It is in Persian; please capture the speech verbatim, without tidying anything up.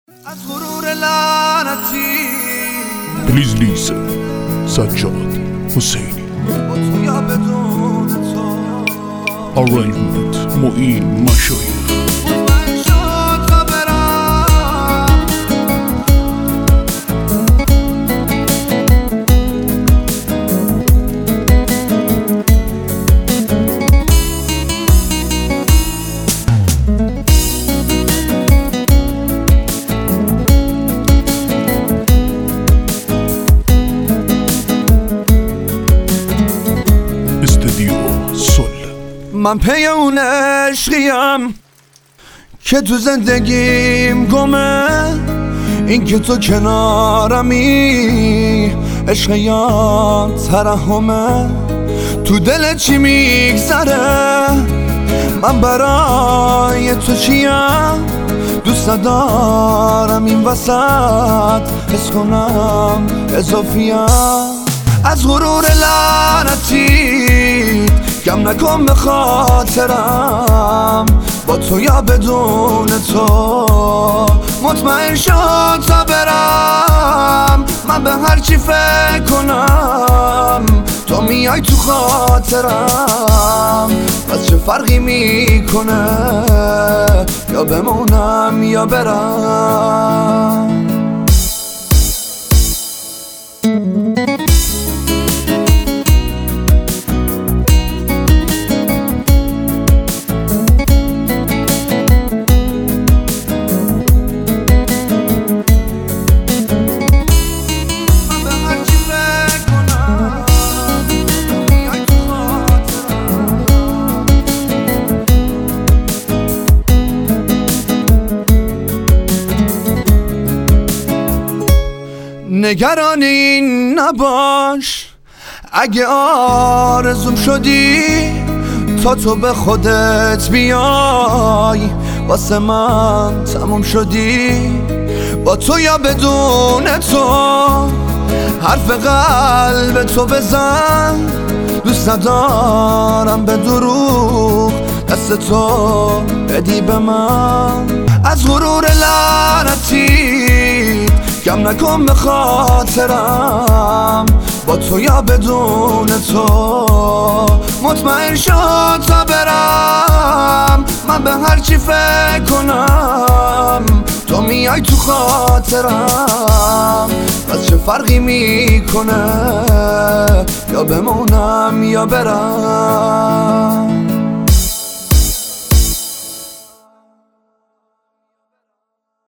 از غرور لعنتی Please listen سجاد حسینی با تو یا بدون تو Arrangement معین مشایخ مطمئن شد تا برم استودیو سل. من پی اون عشقیم که تو زندگیم گمه، این که تو کنارمی عشق یا ترحمه. تو دل چی میگذره من برای تو چیم، دوست دارم این وسط حس کنم اضافیم. از غرور لعنتی کم نکن به خاطرم، با تو یا بدون تو مطمئن شد تا برم. من به هر چی فکر کنم تو میای تو خاطرم، پس چه فرقی میکنه یا بمونم یا برم. نگران این نباش اگه آرزوم شدی تا تو به خودت بیای، واسه من تموم شدی. با تو یا بدون تو حرف قلب تو بزن، دوست ندارم به دروغ دست تو بدی به من. از غرور لعنتی کم نکن به خاطرم، با تو یا بدون تو مطمئن شد تا برم. من به هر چی فکر کنم تو میای تو خاطرم، پس چه فرقی میکنه یا بمونم یا برم.